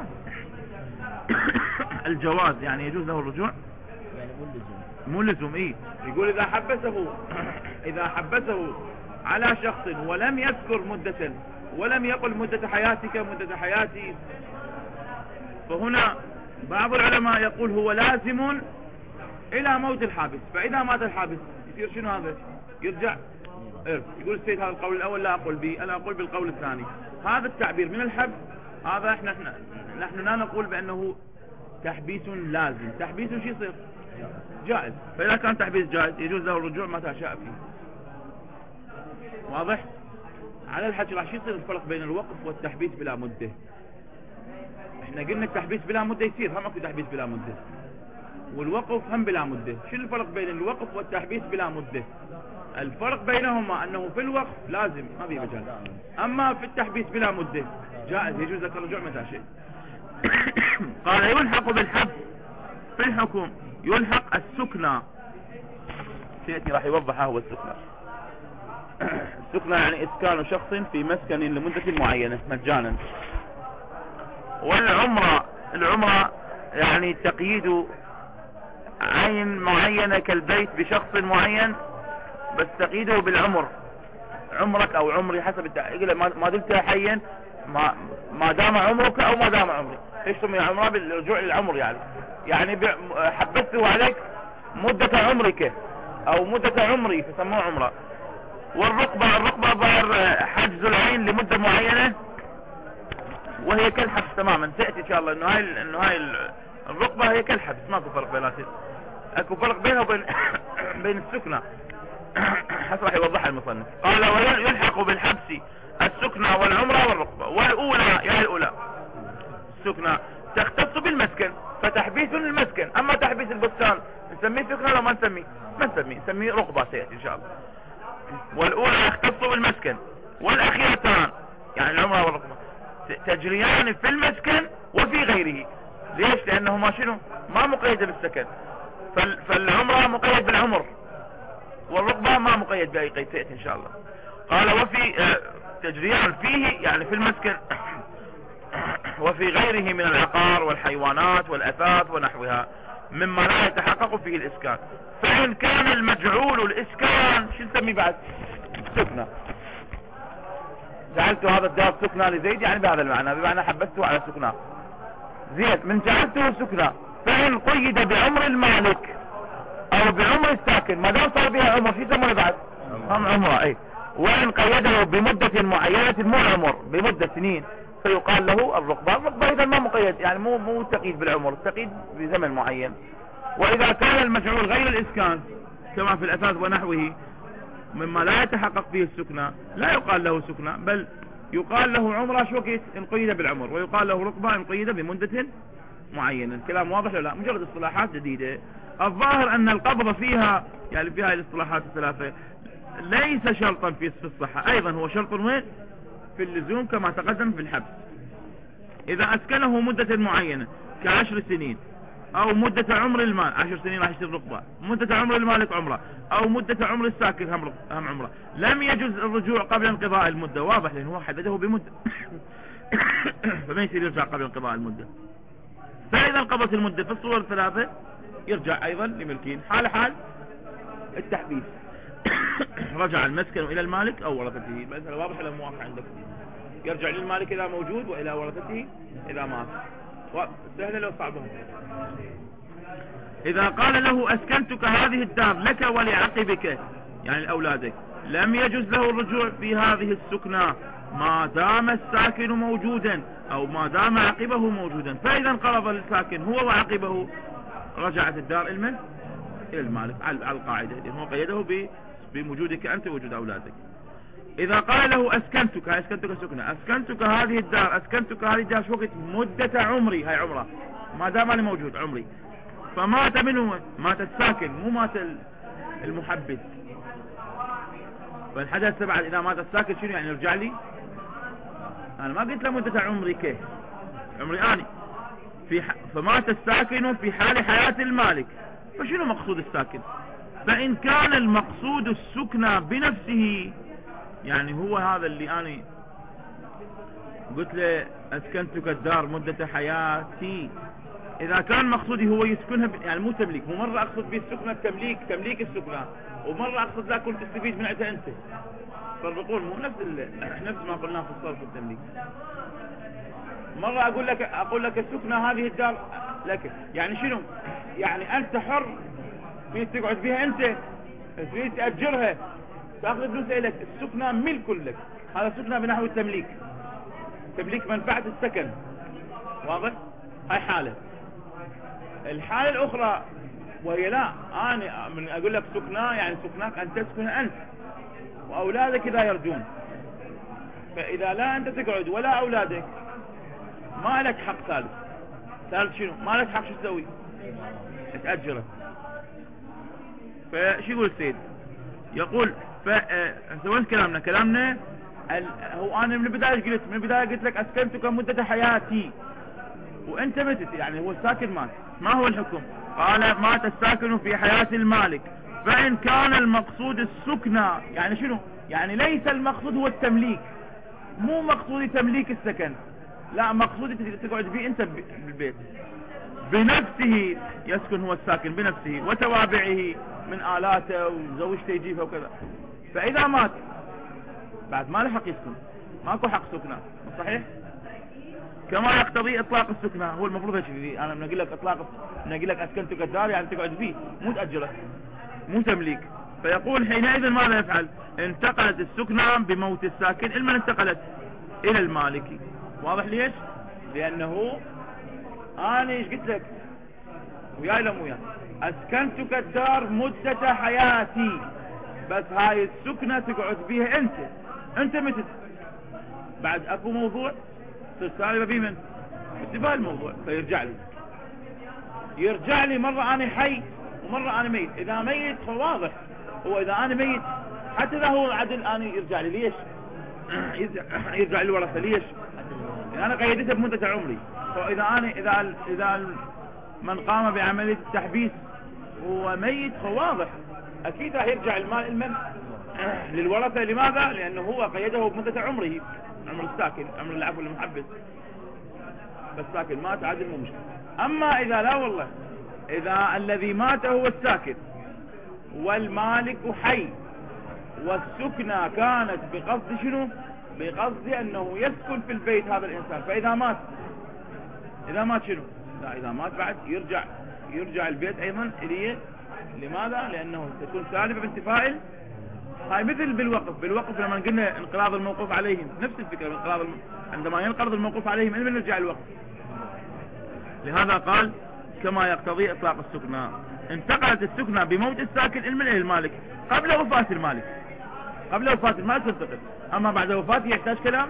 الجواز، يعني يجوز له الرجوع يعني ملزم. إيه يقول إذا حبسه على شخص ولم يذكر مدة ولم يقل مدة حياتك مدة حياتي، فهنا بعض العلماء يقول هو لازم إلى موت الحابس، فإذا مات الحابس يصير شنو هذا؟ يرجع إرث. يقول السيد هذا القول الأول لا أقول به، أنا أقول بالقول الثاني. هذا التعبير من الحبس هذا نحن لا نقول بأنه تحبيس لازم، تحبيس شو يصير؟ جائز. فإذا كان تحبيس جائز يجوز له الرجوع متى شاء فيه. واضح؟ على الحكي راح يصير الفرق بين الوقف والتحبيس بلا مدة. احنا قلنا التحبيس بلا مدة يصير، هم اكو تحبيس بلا مدة، والوقف هم بلا مدة. شو الفرق بين الوقف والتحبيس بلا مدة؟ الفرق بينهما انه في الوقف لازم ما في مجال، اما في التحبيس بلا مدة جائز يجوز لك الرجوع متى شيء. قال يلحق بالحبس في الحكم يلحق السكنى. سيأتي راح يوضح هو السكنى. السكنى يعني اسكان شخص في مسكن لمدة معينة مجانا. والعمرة يعني تقييد عين معينة كالبيت بشخص معين، بس تقييده بالعمر، عمرك او عمري حسب ما دمت حيا ما دام عمرك او ما دام عمري. ايش سمي عمره؟ بالرجوع للعمر، يعني حبسته عليك مدة عمرك او مدة عمري فسموه عمره. والرقبة ظهر حجز العين لمدة معينة وهي كالحبس تماما. تأتي ان شاء الله انه هاي الرقبة هي كالحبس، ماكو فرق بيناتهم، اكو فرق بينها وبين بين السكنى. حسب راح يوضحها المصنف. قال ويلحق بالحبس السكنى والعمرة والرقبة. والأولى السكنى تختص بالمسكن، فتحبيس المسكن. أما تحبيس البستان نسميه سكنى ولا ما نسميه رقبة، سيأتي إن شاء الله. والأولى يختص بالمسكن، والأخيرتان يعني العمرة والرقبة تجريان في المسكن وفي غيره. ليش؟ لأنه ما مقيدة بالسكن، فالعمرة مقيد بالعمر والرقبة ما مقيد بأي قيد، سيأتي إن شاء الله. قال وفي تجريان فيه يعني في المسكن وفي غيره من العقار والحيوانات والأثاث ونحوها مما لا يتحقق فيه الإسكان. فإن كان المجعول الإسكان شو نسميه بعد؟ سكنى. جعلت هذا الدار سكنى لزيد يعني بهذا المعنى، بمعنى حبسته على سكنى. زين، من جعلته سكنى فإن قيد بعمر المالك او بعمر الساكن، ما دام صار بها عمر شو يسمونه بعد؟ عمره. اي. وان قيده بمدة معينة مو عمر، بمدة سنين، فيقال له الرقبة اذا ما مقيد، يعني مو تقييد بالعمر، تقييد بزمن معين. واذا كان المجعول غير الاسكان كما في الاثاث ونحوه مما لا يتحقق فيه السكنى لا يقال له سكنى، بل يقال له عمره شو وقت ان قيد بالعمر، ويقال له رقبة ان قيد بمدة معينة. الكلام واضح ولا لا؟ مجرد اصطلاحات جديدة. الظاهر ان القبض فيها يعني فيها الاصطلاحات الثلاثة ليس شرطا في الصحة، ايضا هو شرط وين؟ في اللزوم كما تقدم في الحبس. اذا اسكنه مدة معينة ك10 سنين او مدة عمر المال 10 سنين راح يصير رقبة، مدة عمر المالك عمره، او مدة عمر الساكن هم عمره، لم يجوز الرجوع قبل انقضاء المدة. واضح لانه هو حدده بمدة فما يصير يرجع قبل انقضاء المدة. فاذا انقضت المدة في الصور الثلاثة يرجع ايضا لملكين. حال التحبيس رجع المسكن الى المالك او ورثته. مثلا واضح ولا مو واضح عندك؟ يرجع للمالك اذا موجود والى ورثته اذا مات. سهله لو صعبه. اذا قال له اسكنتك هذه الدار لك ولعقبك يعني لاولادك، لم يجوز له الرجوع في هذه السكنى ما دام الساكن موجودا او ما دام عقبه موجودا. فاذا انقرض الساكن هو وعقبه رجعت الدار الى المالك على القاعدة، لأنه قيده بوجودك أنت ووجود أولادك. إذا قال له أسكنتك سكنة، أسكنتك هذه الدار، أسكنتك هذه الدار شو وقت؟ مدة عمري، هاي عمره ما دام أنا موجود عمري. فمات منه، مات الساكن مو مات المحبس. فالحدث بعد إذا مات الساكن شنو يعني؟ يرجع لي أنا ما قلت له مدة عمري، كيف عمري أنا فمات الساكن في حال حياة المالك. فشنو مقصود الساكن؟ فإن كان المقصود السكنى بنفسه يعني هو هذا اللي انا قلت له اسكنتك الدار مدة حياتي، اذا كان مقصودي هو يسكنها يعني مو تمليك، مو مرة اقصد بالسكنة تمليك السكنة، ومرة اقصد لا كنت تستفيد من عندها انت. فرقون مو نفس ما قلناه في الصرف التمليك. مرة اقول لك السكنة هذه الدار لك، يعني شنو؟ يعني انت حر في تقعد بها انت، في تأجرها، تاخذ فلوس لك، السكنة ملك لك. هذا سكنة بنحو التمليك، تمليك منفعة السكن، واضح؟ هاي حالة. الحالة الاخرى وهي لا، انا من اقول لك سكنة يعني سكناك ان تسكن انت واولادك اذا يرجون، فاذا لا انت تقعد ولا اولادك ما لك حق ثالث شنو؟ ما لك حق شو تسوي؟ تأجره. فشو يقول السيد؟ يقول سوين كلامنا هو انا من البداية قلت لك اسكنتك مدة حياتي، وانت متت، يعني هو الساكن مات، ما هو الحكم؟ قال مات الساكن في حياة المالك، فإن كان المقصود السكنى، يعني شنو؟ يعني ليس المقصود هو التمليك، مو مقصود تمليك السكن، لا مقصود تقعد به انت بالبيت بنفسه، يسكن هو الساكن بنفسه وتوابعه من آلاته وزوجته يجيبها وكذا. فإذا مات بعد ما له حق يسكن، ماكو حق سكنى، صحيح؟ كما يقتضي اطلاق السكنى، هو المفروض هيك. انا بنقول لك بنقول لك اسكنتك الدار يعني تقعد فيه، مو تأجره، مو تمليك. فيقول حينئذ ماذا يفعل؟ انتقلت السكنى بموت الساكن، المن انتقلت الى المالكي. واضح ليش؟ لانه انا ايش قلت لك وياي لا مو وياي؟ اسكنتك الدار مدة حياتي، بس هاي السكنة تقعد بيها انت متت، بعد اكو موضوع تستعرف بيه من اتباع الموضوع، يرجع لي مرة انا حي ومرة انا ميت. اذا ميت فواضح، هو اذا انا ميت حتى اذا هو عدل انا يرجع لي. ليش يرجع لي ورثة؟ ليش؟ انا قيدتها بمدة عمري. فاذا انا اذا من قام بعملية التحبيس هو ميت فواضح اكيد راح يرجع المال للورثة. لماذا؟ لانه هو قيده بمدة عمره، عمر الساكن، عمر العفو المحبس، بس ساكن مات عادل مو مشكلة. اما اذا لا والله، اذا الذي مات هو الساكن والمالك حي والسكنة كانت بقصد شنو؟ بقصد انه يسكن في البيت هذا الانسان، فاذا مات شنو؟ لا، اذا مات بعد يرجع البيت ايضا اليه. لماذا؟ لانه تكون سالبة بانتفاء. هاي مثل بالوقف لما قلنا انقراض الموقوف عليهم، نفس الفكرة. عندما ينقرض الموقوف عليهم من يرجع الوقف. لهذا قال كما يقتضي اطلاق السكنى، انتقلت السكنى بموت الساكن المن الى المالك قبل وفاة المالك. تنتقل، اما بعد وفاته يحتاج كلام.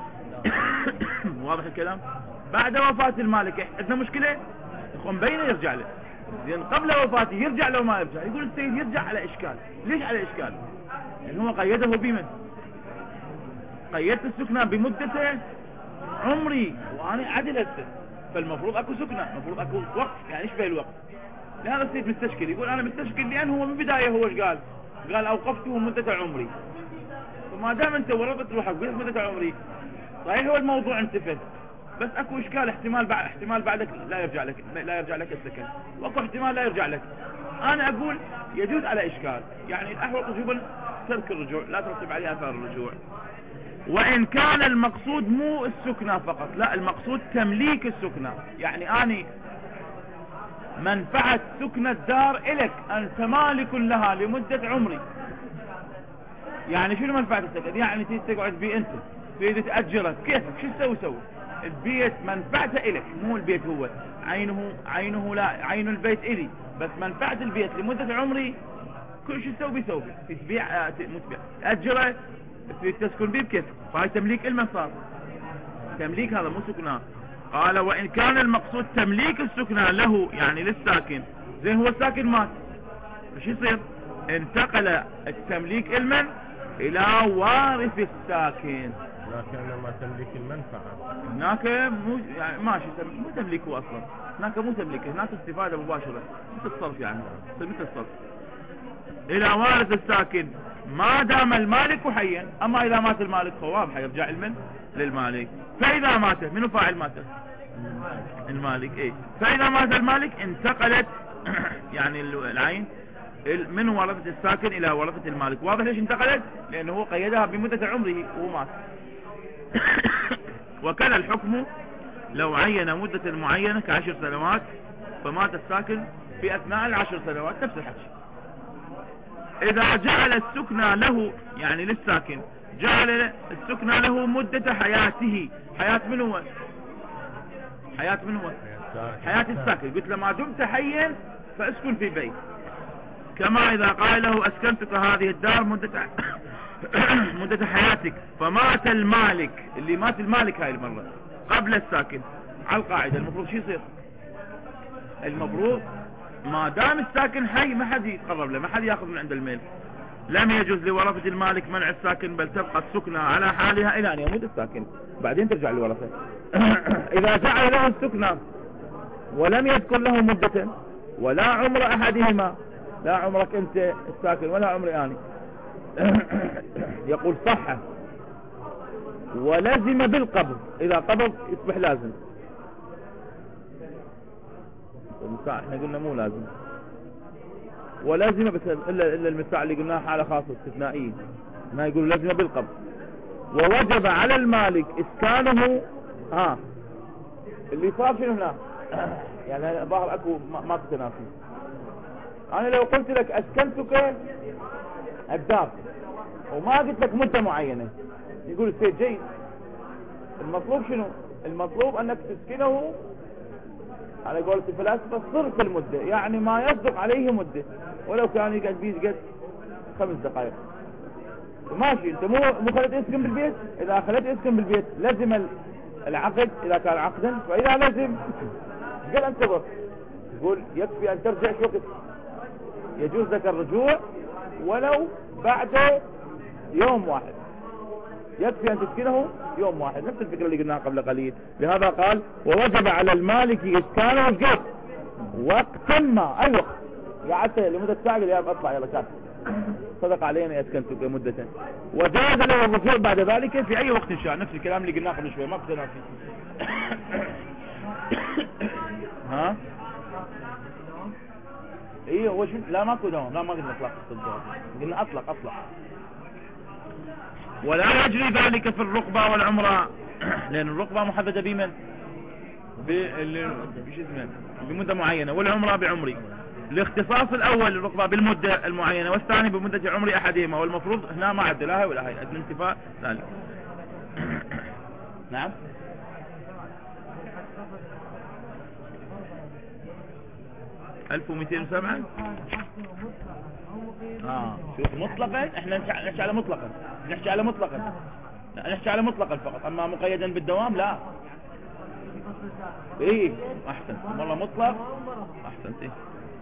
واضح الكلام؟ بعد وفاة المالك عندنا مشكلة، يكون بينه يرجع له. لان قبل وفاته يرجع لو ما يرجع. يقول السيد يرجع على اشكال. ليش على اشكال؟ لان هو قيده بمن؟ قيدت السكنى بمدة عمري وانا عدل هسه، فالمفروض اكو سكنى، المفروض اكو وقف. يعني ايش به الوقف؟ لهذا السيد مستشكل، يقول انا مستشكل لان هو من بداية هو ايش قال اوقفته مدة عمري. فما دام انت ورطت روحك بمدة عمري، صحيح هو الموضوع انتفذ، بس اكو اشكال. احتمال بعدك لا يرجع لك السكن، واكو احتمال لا يرجع لك. انا اقول يجوز على اشكال، يعني الاحوط وجوبا ترك الرجوع، لا ترتب عليه اثار الرجوع. وان كان المقصود مو السكنى فقط، لا المقصود تمليك السكنى، يعني اني منفعة سكن الدار الك، انت مالك لها لمدة عمري. يعني شنو منفعة السكن؟ يعني تقعد بيه انت، تريد تأجره، كيفك شو تسوي؟ البيت منفعته الك، مو البيت هو عينه لا، عين البيت الي، بس منفعة البيت لمدة عمري. كل شو تسوي بيسوي، تبيع مو تبيع، تأجره، تريد تسكن بيه بكيفك. فهي تمليك المن صار تمليك، هذا مو سكنى. قال وإن كان المقصود تمليك السكنى له، يعني للساكن، زين هو الساكن مات، ايش يصير؟ انتقل التمليك المن الى وارث الساكن. لكن ما تمليك المنفعة هناك مو يعني ماشي، مو تمليك هو اصلا، هناك مو تمليك، هناك استفادة مباشرة، مثل الصرف، يعني مثل الصرف. الى وارث الساكن ما دام المالك حيا. اما اذا مات المالك واضح يرجع المن للمالك. فاذا مات منو فاعل مات؟ المالك. ايه فاذا مات المالك انتقلت يعني العين من ورثة الساكن الى ورثة المالك. واضح ليش انتقلت؟ لانه قيدها بمدة عمره ومات. وكان الحكم لو عين مدة معينة ك10 سنوات فمات الساكن في اثناء ال10 سنوات نفس الحكي. اذا جعل السكنى له يعني للساكن جعل السكنى له مدة حياته. حياة من هو؟ حياة من هو؟ حياة الساكن. قلت له ما دمت حيا فاسكن في بيت. كما اذا قال له اسكنتك هذه الدار مدة حياتك فمات المالك. اللي مات المالك هاي المرة قبل الساكن على القاعدة المفروض شو يصير؟ المفروض ما دام الساكن حي ما حد يتقرب له، ما حد ياخذ من عند المال. لم يجوز لورثة المالك منع الساكن بل تبقى السكنى على حالها الى ان يموت الساكن بعدين ترجع للورثة. اذا جعل له السكنى ولم يذكر له مدة ولا عمر احدهما، لا عمرك انت الساكن ولا عمري اني، يقول صح ولزم بالقبض. اذا قبض يصبح لازم. احنا قلنا مو لازم ولازم بس الا المساع اللي قلناها حالة خاصة استثنائية، ما يقول لازم بالقبض. ووجب على المالك اسكانه. اللي صار شنو هنا؟ يعني ظاهر اكو ما تتنافي. انا لو قلت لك اسكنتك الدار وما قلت لك مدة معينة يقول السيد جيد. المطلوب شنو؟ المطلوب انك تسكنه على قولة الفلاسفة صرف المدة، يعني ما يصدق عليه مدة ولو كان يقعد بيقعد 5 دقائق ماشي. انت مو خليت يسكن بالبيت. اذا خليت يسكن بالبيت لزم العقد اذا كان عقدا، فاذا لزم قال انتظر. يقول يكفي ان ترجع في وقت يجوز لك الرجوع ولو بعد يوم واحد، يكفي ان تسكنه يوم واحد. نفس الفكرة اللي قلناها قبل قليل. لهذا قال ووجب على المالك اسكانه القط وقتا ما. اي وقت قعدت لمدة ساعة يا اطلع يلا كافي صدق علينا اسكنتك مدة. وجاز له الرجوع بعد ذلك في اي وقت شاء. نفس الكلام اللي قلناه قبل شوي ما اقتنع فيه. ها ايه هو شو؟ لا ماكو دوام. لا ما قلنا اطلق الصدق، قلنا اطلق. ولا يجري ذلك في الرقبة والعمرة لان الرقبة محددة بمن؟ بمدة معينة، والعمرة بعمري. الاختصاص الاول للرقبة بالمدة المعينة والثاني بمدة عمر احدهما. والمفروض هنا ما عد لا هاي ولا هاي الانتفاء ذلك. نعم 1207. شوف مطلقا احنا نحكي على مطلقا، نحكي على مطلقا فقط. اما مقيدا بالدوام لا. ايه احسن والله مطلق احسن. ايه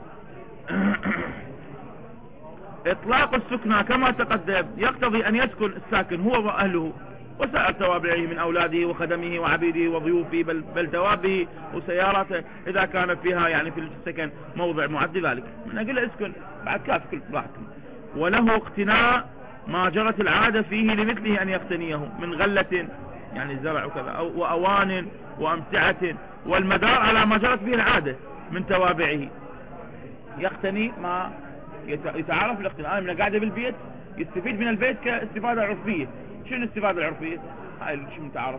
اطلاق السكنى كما تقدم يقتضي ان يسكن الساكن هو واهله وسائر توابعه من اولاده وخدمه وعبيده وضيوفه بل دوابه وسياراته اذا كان فيها يعني في السكن موضع معد ذلك. من اجل اسكن بعد كاف كل راحتكم. وله اقتناء ما جرت العادة فيه لمثله ان يقتنيه من غلة يعني الزرع وكذا واوان وامتعة، والمدار على ما جرت به العادة من توابعه. يقتني ما يتعارف الاقتناء. من قاعدة بالبيت يستفيد من البيت كاستفادة عرفية. شنو الاستفادة العرفية؟ هاي شو متعارف.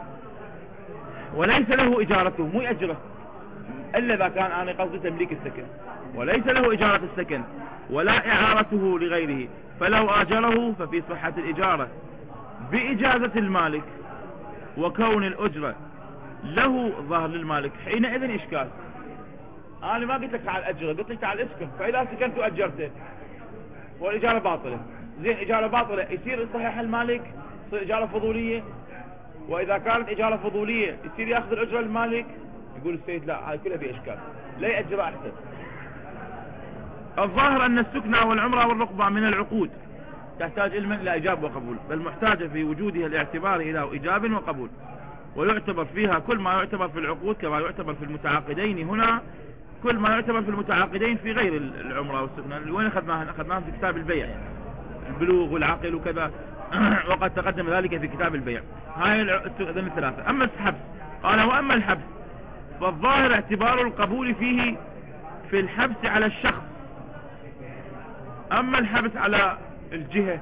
وليس له اجارته، مو يأجره الا اذا كان انا قصدي تمليك السكن. وليس له اجارة السكن ولا اعارته لغيره، فلو اجره ففي صحة الاجارة باجازة المالك وكون الاجرة له ظهر للمالك حينئذ اشكال. انا ما قلت لك تعال اجره، قلت لك تعال اسكن. فاذا سكنت واجرته والاجارة باطلة، زين اجارة باطلة يصير صحيح المالك تصير اجارة فضولية. واذا كانت اجارة فضولية يصير ياخذ الاجرة المالك. يقول السيد لا هاي كلها في اشكال، لا يأجر احسن. الظاهر ان السكنى والعمرة والرقبة من العقود تحتاج علما الى اجابة وقبول، بل محتاجة في وجودها الاعتبار الى اجاب وقبول. ويعتبر فيها كل ما يعتبر في العقود كما يعتبر في المتعاقدين هنا كل ما يعتبر في المتعاقدين في غير العمرة والسكنة. وين أخذناها في كتاب البيع، البلوغ والعقل وكذا وقد تقدم ذلك في كتاب البيع. هاي الأذن الثلاثة. أما الحبس، قال وأما الحبس فالظاهر اعتبار القبول فيه في الحبس على الشخص. أما الحبس على الجهة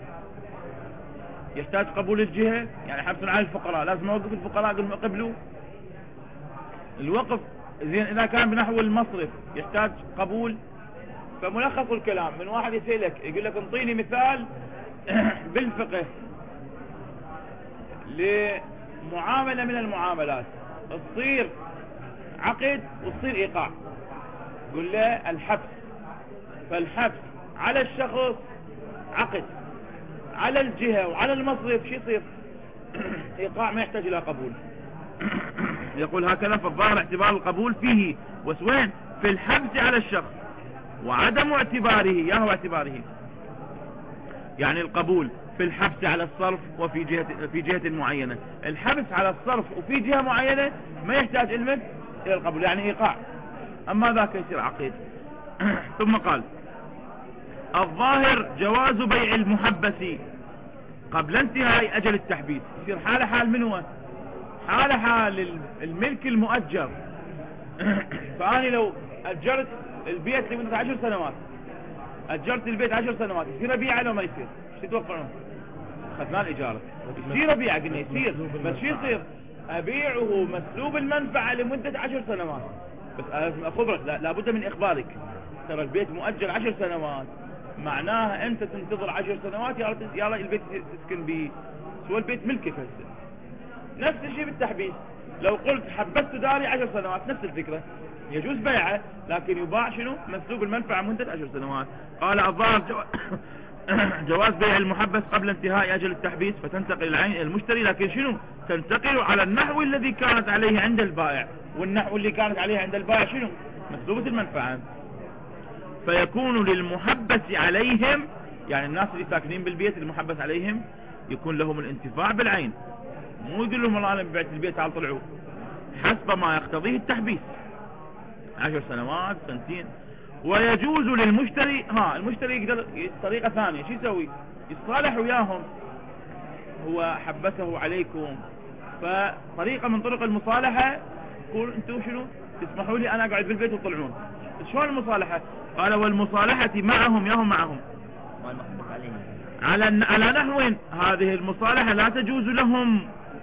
يحتاج قبول الجهة، يعني حبس على الفقراء لازم أوقف الفقراء قبل ما قبلوا الوقف. زين إذا كان بنحو المصرف يحتاج قبول. فملخص الكلام من واحد يسألك يقول لك انطيني مثال بالفقه لمعاملة من المعاملات تصير عقد وتصير إيقاع، قل له الحبس. فالحبس على الشخص عقد، على الجهة وعلى المصرف شو يصير؟ إيقاع ما يحتاج إلى قبول. يقول هكذا فالظاهر اعتبار القبول فيه وسوين في الحبس على الشخص وعدم اعتباره ياهو اعتباره، يعني القبول في الحبس على الصرف وفي جهة معينة. الحبس على الصرف وفي جهة معينة ما يحتاج إلى القبول، يعني إيقاع. أما ذاك يصير عقيد. ثم قال الظاهر جواز بيع المحبس قبل انتهاء أجل التحبيس. يصير حال حال من هو؟ حال الملك المؤجر. فأنا لو أجرت البيت لمدة 10 سنوات، أجرت البيت 10 سنوات، يصير أبيعه لو ما يصير؟ شو تتوقعون؟ خذنا الإجارة يصير أبيعه، قلنا يصير، بس شو يصير؟ أبيعه مسلوب المنفعة لمدة 10 سنوات. بس لازم أخبرك، لابد من إخبارك ترى البيت مؤجل 10 سنوات، معناها أنت تنتظر 10 سنوات يا البيت تسكن به، سوى البيت ملكك هسه. نفس الشيء بالتحبيس، لو قلت حبست داري 10 سنوات نفس الفكرة، يجوز بيعه لكن يباع شنو؟ مسلوب المنفعة مدة 10 سنوات. قال الظاهر جواز بيع المحبس قبل انتهاء أجل التحبيس فتنتقل العين إلى المشتري، لكن شنو؟ تنتقل على النحو الذي كانت عليه عند البائع، والنحو اللي كانت عليه عند البائع شنو؟ مسلوبة المنفعة. فيكون للمحبس عليهم، يعني الناس اللي ساكنين بالبيت المحبس عليهم يكون لهم الانتفاع بالعين، مو يقول لهم والله انا بعت البيت تعال طلعوا، حسب ما يقتضيه التحبيس 10 سنوات سنتين. ويجوز للمشتري، المشتري يقدر طريقة ثانية شو يسوي؟ يتصالح وياهم، هو حبسه عليكم، فطريقة من طرق المصالحة يقول انتوا شنو تسمحوا لي انا اقعد بالبيت وطلعون. شلون المصالحة؟ قال والمصالحة معهم ياهم معهم على نحو هذه المصالحة لا تجوز لهم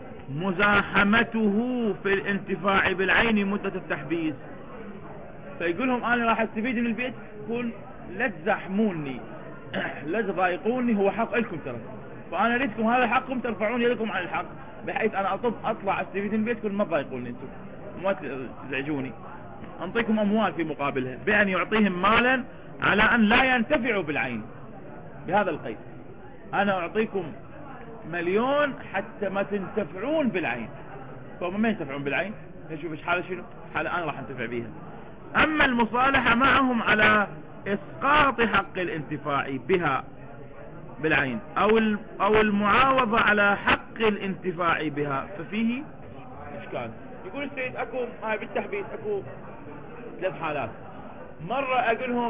مزاحمته في الانتفاع بالعين مدة التحبيس. فيقول لهم انا راح استفيد من البيت، يقول لا تزاحموني لا تضايقوني، هو حق لكم ترى، فانا اريدكم هذا حقكم ترفعون يدكم عن الحق، بحيث انا اطلع استفيد من بيتكم ما تضايقوني انتم، ما تزعجوني، انطيكم اموال في مقابلها، بان يعطيهم مالا على ان لا ينتفعوا بالعين. بهذا القيد انا اعطيكم 1,000,000 حتى ما تنتفعون بالعين، فهم ما ينتفعون بالعين، نشوف ايش حاله، شنو حاله انا راح انتفع بيها. اما المصالحة معهم على اسقاط حق الانتفاع بها بالعين او المعاوضة على حق الانتفاع بها، ففيه اشكال. يقول السيد اكو بالتحبيس اكو 3 حالات. مرة اقولهم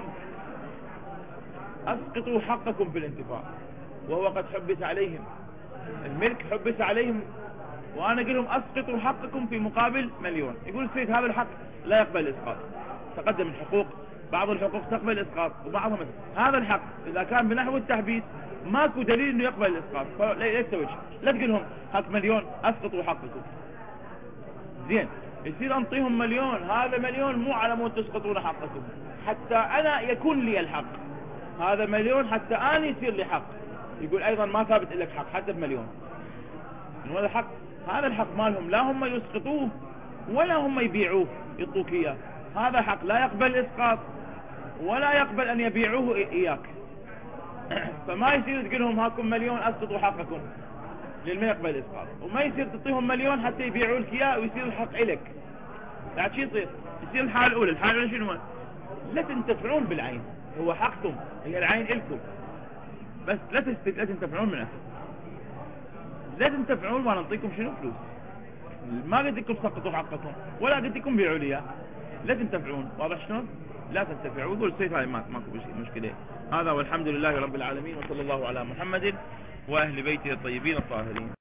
اسقطوا حقكم بالانتفاع وهو قد حبس عليهم، الملك حبس عليهم، وانا اقولهم اسقطوا حقكم في مقابل 1,000,000. يقول السيد هذا الحق لا يقبل الاسقاط، تقدم الحقوق، بعض الحقوق تقبل الاسقاط وبعضها مثل هذا الحق اذا كان بنحو التحبيس ماكو دليل انه يقبل الاسقاط، فلا تسوي شيء، لا تقول لهم هاك 1,000,000 اسقطوا حقكم. زين يصير انطيهم 1,000,000، هذا 1,000,000 مو على مود تسقطون حقكم، حتى انا يكون لي الحق، هذا 1,000,000 حتى انا يصير لي حق. يقول ايضا ما ثابت لك حق حتى ب1,000,000 من هذا الحق، هذا الحق مالهم، لا هم يسقطوه ولا هم يبيعوه يعطوك اياه، هذا حق لا يقبل الاسقاط ولا يقبل ان يبيعوه اياك. فما يصير تقول لهم هاكم 1,000,000 اسقطوا حقكم للما يقبل الاسقاط، وما يصير تعطيهم 1,000,000 حتى يبيعوا لك اياه ويصير الحق الك. يعني شو يصير الحالة الاولى شنو؟ لا تنتفعون بالعين، هو حقكم، هي العين الكم، بس لا تنتفعون من أسف، لا تنتفعون وانا نعطيكم شنو فلوس، ما قلت لكم سقطوا حقكم ولا قلت لكم بيعوا لي، لا تنتفعون. واضح شلون؟ لا تنتفعون والسيف هاي ماكو مشكلة. هذا والحمد لله رب العالمين، وصلى الله على محمد وأهل بيته الطيبين الطاهرين.